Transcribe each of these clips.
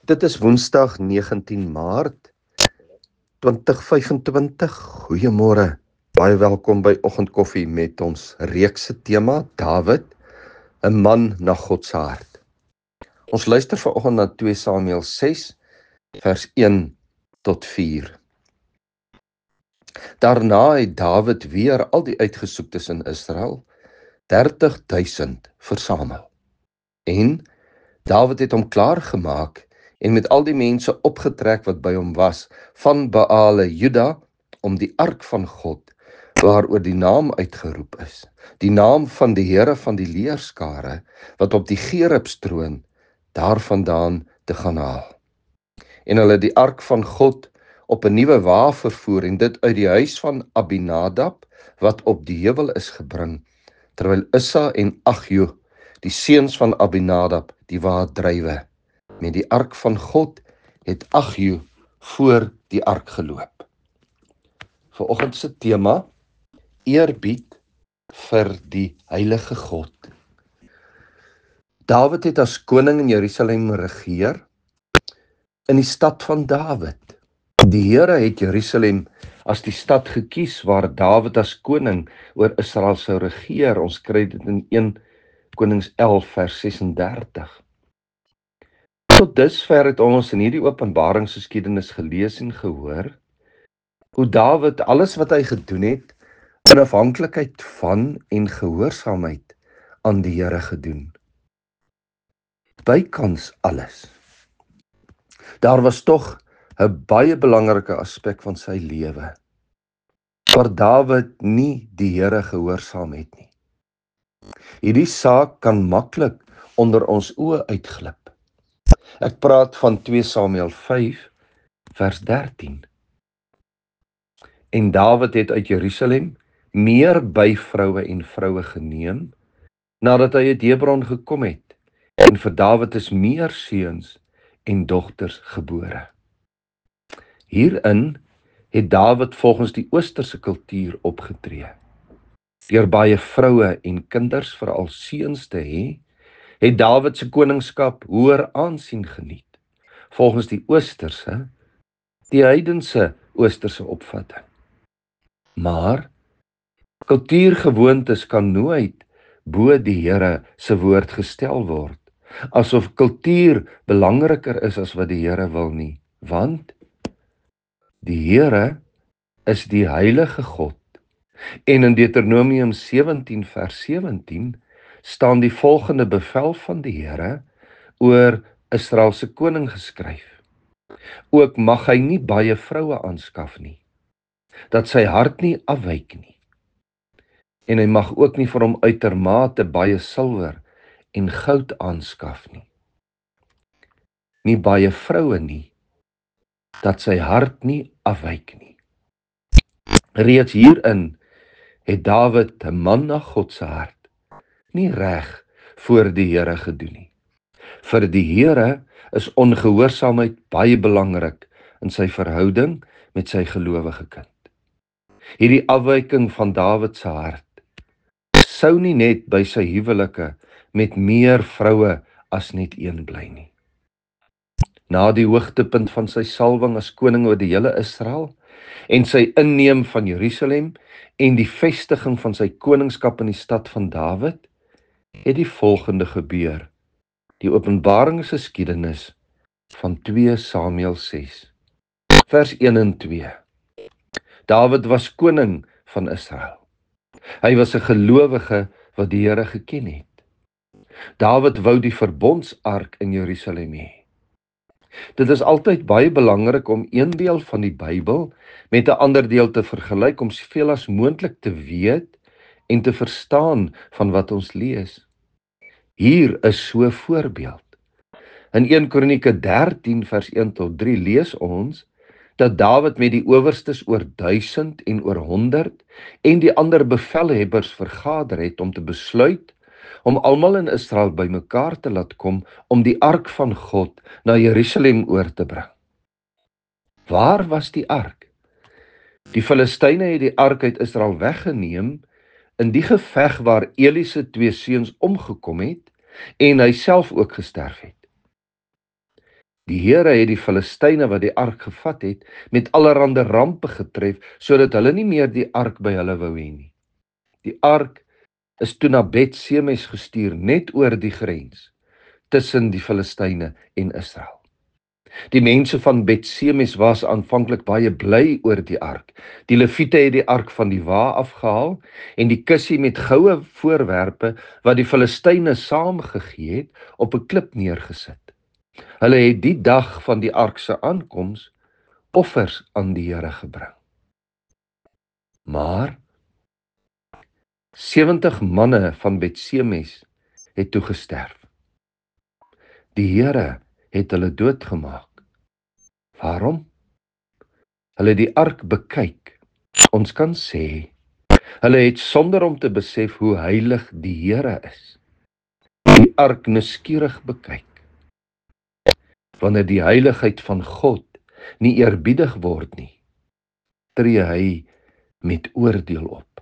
Dit is Woensdag 19 Maart 2025. Goeiemôre. Baie welkom by Oggendkoffie met ons reekse tema Dawid, 'n man na God se hart. Ons luister vanoggend na 2 Samuel 6 vers 1 tot 4. Daarna het Dawid weer al die uitgesoektes in Israel, 30,000 versamel. En Dawid het hom klaar gemaak en met al die mense opgetrek wat by hom was, van Baale, Juda, om die ark van God, waaroor die naam uitgeroep is, die naam van die Here van die leerskare, wat op die gerubstroon daarvandaan te gaan haal. En hulle het die ark van God op 'n nuwe wa vervoer en dit uit die huis van Abinadab, wat op die heuwel is gebring, terwyl Issa en Agjo, die seuns van Abinadab, die wa drywe. Met die ark van God het Agjo voor die ark geloop. Vanoggend se tema: eerbied vir die heilige God. Dawid het as koning in Jerusalem regeer, in die stad van Dawid. Die Here het Jerusalem as die stad gekies waar Dawid as koning oor Israel sou regeer. Ons kry dit in 1 Konings 11 vers 36. Tot dusver het ons in hierdie openbaringsgeskiedenis gelees en gehoor hoe Dawid alles wat hy gedoen het in afhanklikheid van en gehoorsaamheid aan die Here gedoen. Bykans alles. Daar was tog 'n baie belangrike aspek van sy lewe waar Dawid nie die Here gehoorsaam het nie. Hierdie saak kan maklik onder ons oë uitglip. Ek praat van 2 Samuel 5 vers 13. En Dawid het uit Jerusalem meer byvroue en vroue geneem, nadat hy uit Hebron gekom het, en vir Dawid is meer seuns en dogters gebore. Hierin het Dawid volgens die oosterse kultuur opgetree. Deur baie vroue en kinders, veral seuns te hê, het Dawid se koningskap hoër aansien geniet, volgens die oosterse, die heidense oosterse opvatting. Maar kultuurgewoontes kan nooit bo die Here se woord gestel word, asof kultuur belangriker is as wat die Here wil nie, want die Here is die heilige God. En in Deuteronomium 17 vers 17 staan die volgende bevel van die Here oor Israel se koning geskryf. Ook mag hy nie baie vroue aanskaf nie, dat sy hart nie afwyk nie. En hy mag ook nie vir hom uitermate baie silwer en goud aanskaf nie. Nie baie vroue nie, dat sy hart nie afwyk nie. Reeds hierin het Dawid, 'n man na God se hart, nie reg voor die Here gedoen nie. Vir die Here is ongehoorsaamheid baie belangrik in sy verhouding met sy gelowige kind. Hierdie afwyking van Dawid se hart sou nie net by sy huwelike met meer vroue as net een bly nie. Na die hoogtepunt van sy salwing as koning oor die hele Israel en sy inneem van Jerusalem en die vestiging van sy koningskap in die stad van Dawid, het die volgende gebeur. Die openbaringsgeskiedenis van 2 Samuel 6, vers 1 en 2. Dawid was koning van Israel. Hy was 'n gelowige wat die Here geken het. Dawid wou die verbondsark in Jerusalem hê. Dit is altyd baie belangrik om een deel van die Bybel met 'n ander deel te vergelyk om soveel as moontlik te weet en te verstaan van wat ons lees. Hier is so 'n voorbeeld. In 1 Kronieke 13 vers 1 tot 3 lees ons dat Dawid met die owerstes oor 1000 en oor 100 en die ander bevelhebbers vergader het om te besluit om almal in Israel bymekaar te laat kom om die ark van God na Jerusalem oor te bring. Waar was die ark? Die Filistyne het die ark uit Israel weggeneem in die geveg waar Eli se 2 seuns omgekom het en hy self ook gesterf het. Die Here het die Filistyne wat die ark gevat het, met allerlei rampe getref, sodat hulle nie meer die ark by hulle wou hê nie. Die ark is toe na Bet-Semes gestuur, net oor die grens, tussen die Filistyne en Israel. Die mense van Bet-Semes was aanvanklik baie bly oor die ark. Die Lewiete het die ark van die wa afgehaal en die kussie met goue voorwerpe wat die Filistyne saamgegee het, op 'n klip neergesit. Hulle het die dag van die ark se aankoms offers aan die Here gebring. Maar 70 manne van Bet-Semes het toe gesterf. Die Here het hulle doodgemaak. Waarom? Hulle het die ark bekyk. Ons kan sê, hulle het sonder om te besef hoe heilig die Here is, die ark nuuskierig bekyk. Wanneer die heiligheid van God nie eerbiedig word nie, tree hy met oordeel op.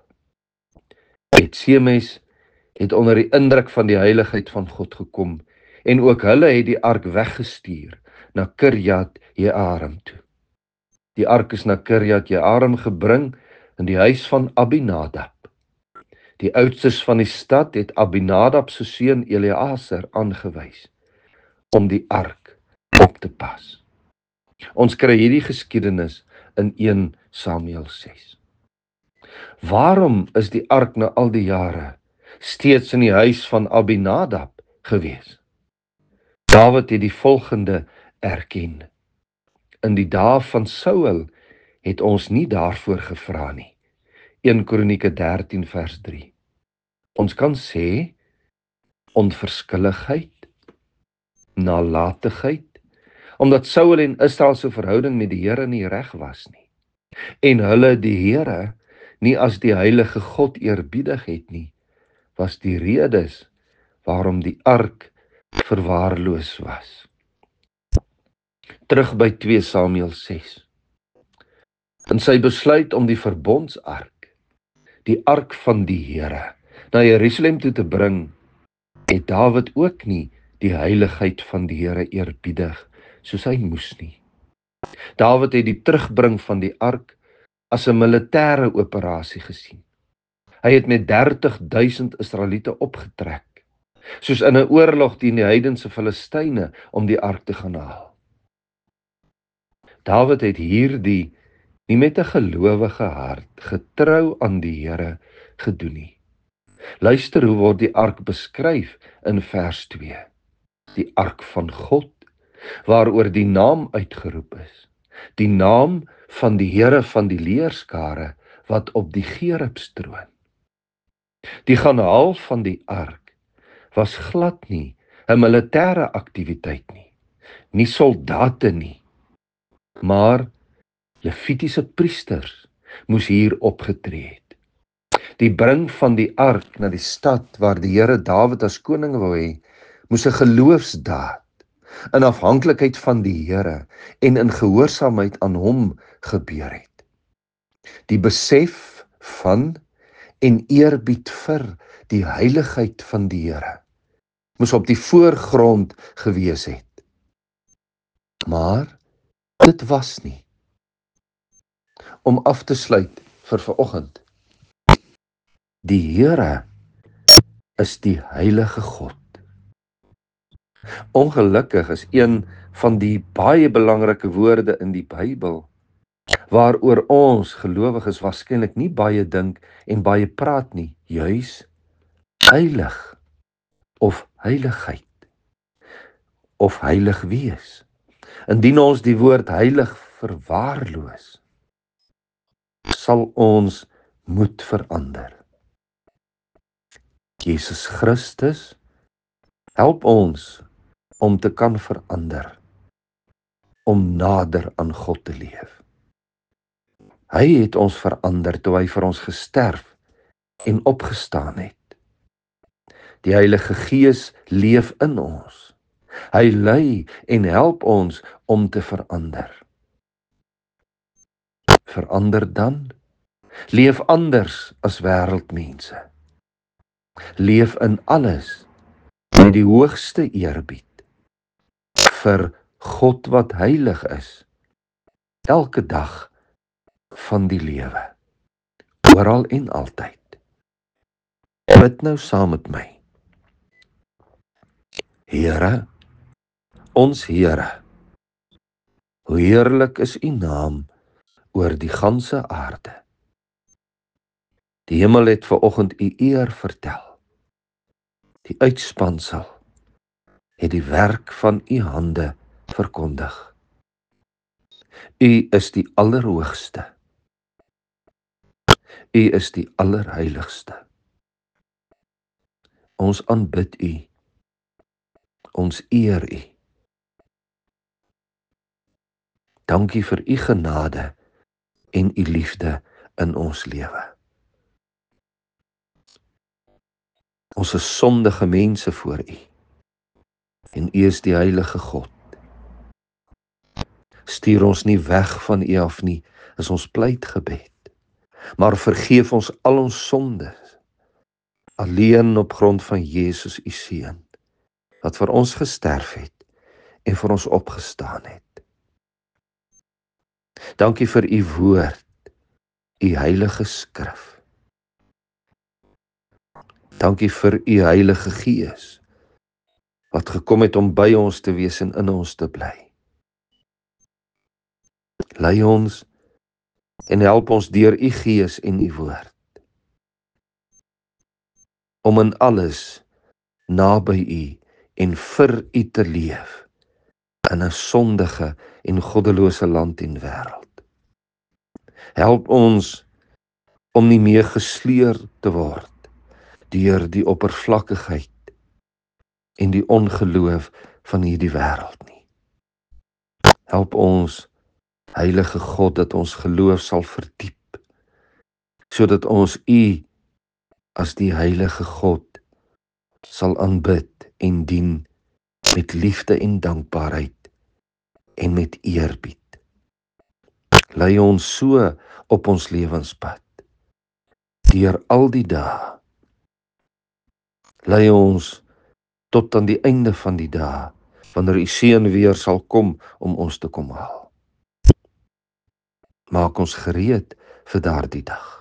Bet-Semes het onder die indruk van die heiligheid van God gekom en ook hulle het die ark weggestuur na Kirjat Jearim toe. Die ark is na Kirjat Jearim gebring in die huis van Abinadab. Die oudstes van die stad het Abinadab se seun Eleazar aangewys om die ark op te pas. Ons kry hierdie geskiedenis in 1 Samuel 6. Waarom is die ark na al die jare steeds in die huis van Abinadab gewees? Dawid het die volgende erken. In die dae van Saul het ons nie daarvoor gevra nie. 1 Kronieke 13 vers 3. Ons kan sê, onverskilligheid, nalatigheid, omdat Saul en Israel se verhouding met die Here nie reg was nie, en hulle die Here nie as die heilige God eerbiedig het nie, was die redes waarom die ark verwaarloos was. Terug by 2 Samuel 6. In sy besluit om die verbondsark, die ark van die Here, na Jerusalem toe te bring, het Dawid ook nie die heiligheid van die Here eerbiedig, soos hy moes nie. Dawid het die terugbring van die ark as 'n militêre operasie gesien. Hy het met 30.000 Israeliete opgetrek, soos in 'n oorlog teen die heidense Filistyne om die ark te gaan haal. Dawid het hierdie nie met 'n gelowige hart, getrou aan die Here gedoen nie. Luister hoe word die ark beskryf in vers 2. Die ark van God, waaroor die naam uitgeroep is. Die naam van die Here van die leerskare, wat op die gerubs troon. Die gaan haal van die ark was glad nie 'n militêre aktiwiteit nie, nie soldate nie, maar Levitiese priesters moes hier opgetree het. Die bring van die ark na die stad waar die Here Dawid as koning wou hê, moes 'n geloofsdaad in afhanklikheid van die Here en in gehoorsaamheid aan hom gebeur het. Die besef van en eerbied vir die heiligheid van die Here moes op die voorgrond gewees het. Maar dit was nie. Om af te sluit vir vanoggend. Die Here is die heilige God. Ongelukkig is een van die baie belangrike woorde in die Bybel, waaroor ons gelowiges waarskynlik nie baie dink en baie praat nie, juis heilig of heiligheid of heilig wees. Indien ons die woord heilig verwaarloos, sal ons moet verander. Jesus Christus help ons om te kan verander, om nader aan God te leef. Hy het ons verander toe hy vir ons gesterf en opgestaan het. Die Heilige Gees leef in ons. Hy lei en help ons om te verander. Verander dan, leef anders as wêreldmense. Leef in alles met die hoogste eerbied vir God wat heilig is, elke dag van die lewe, oral en altyd. Bid nou saam met my. Here, ons Here, hoe heerlik is U naam oor die ganse aarde. Die hemel het vanoggend U eer vertel. Die uitspansel het die werk van U hande verkondig. U is die Allerhoogste. U is die Allerheiligste. Ons aanbid U. Ons eer U. Dankie vir U genade en U liefde in ons lewe. Ons is sondige mense voor U. En U is die heilige God. Stuur ons nie weg van U af nie, is ons pleitgebed. Maar vergeef ons al ons sondes, alleen op grond van Jesus U Seun, wat vir ons gesterf het en vir ons opgestaan het. Dankie vir U woord, U heilige skrif. Dankie vir U Heilige Gees, wat gekom het om by ons te wees en in ons te bly. Lei ons en help ons deur U Gees en U woord, om in alles naby U en vir U te leef, in 'n sondige en goddelose land en wêreld. Help ons om nie meer gesleur te word deur die oppervlakkigheid en die ongeloof van hierdie wêreld nie. Help ons, Heilige God, dat ons geloof sal verdiep, sodat ons U as die Heilige God sal aanbid en dien met liefde en dankbaarheid en met eerbied. Lei ons so op ons lewenspad, deur al die dae. Lei ons tot aan die einde van die dae, wanneer U Seun weer sal kom om ons te kom haal. Maak ons gereed vir daardie dag.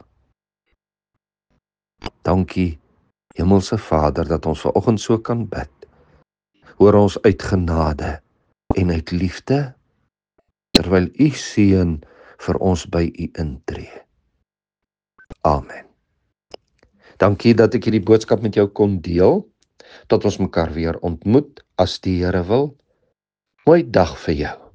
Dankie, Hemelse Vader, dat ons vanoggend so kan bid. Hoor ons uit genade en uit liefde, terwyl U Seun vir ons by U intree. Amen. Dankie dat ek hierdie boodskap met jou kon deel. Tot ons mekaar weer ontmoet, as die Here wil. Mooi dag vir jou.